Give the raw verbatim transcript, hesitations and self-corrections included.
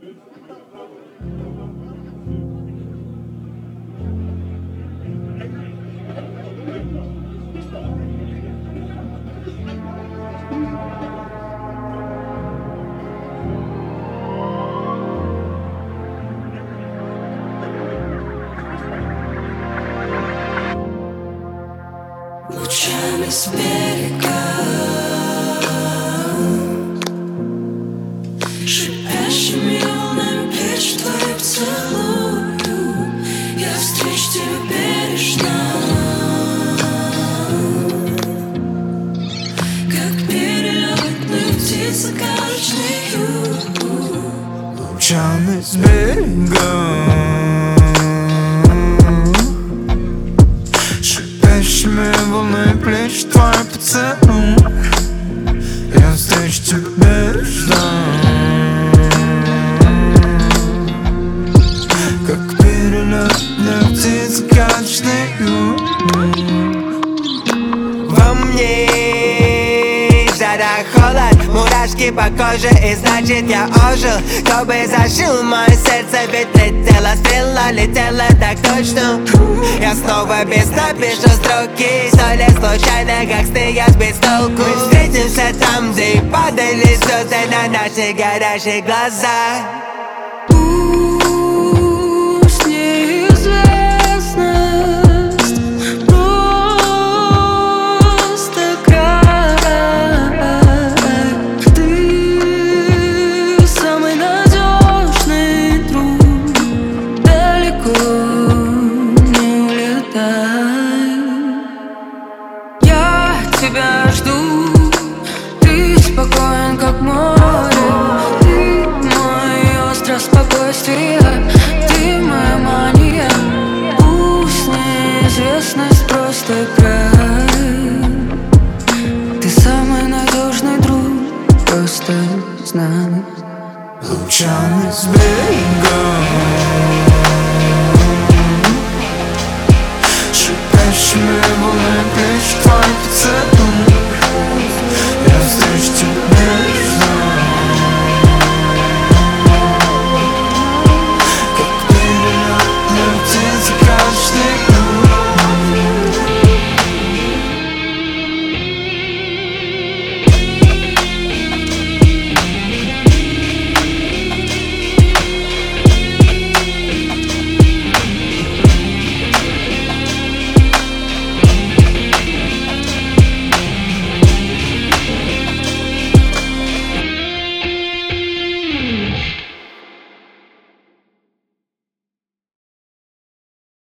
Лучами с берега, шипящими волнами плечи твои поцелую. Я встречу тебя бережно, как перелетные птицы качные. Лучами с берега, волны плеч твой поцелуй. Я встречу тебя бережно, как перелетные птицы качные. Во мне жара, холод, мурашки по коже, и значит я ожил. Кто бы зашил мое сердце, ведь летела стрела, летела так точно. Я снова без напишу строки, сто лет случайно, как сны, сбит с толку. Мы встретимся там, где падали слезы на наши горящие глаза. Тебя жду, ты спокоен, как море. Ты мой остров спокойствия, ты моя мания. Пусть неизвестность просто край. Ты самый надежный друг, просто знай. Лучами с берега, шипящими волнами плеч твой поцелуй.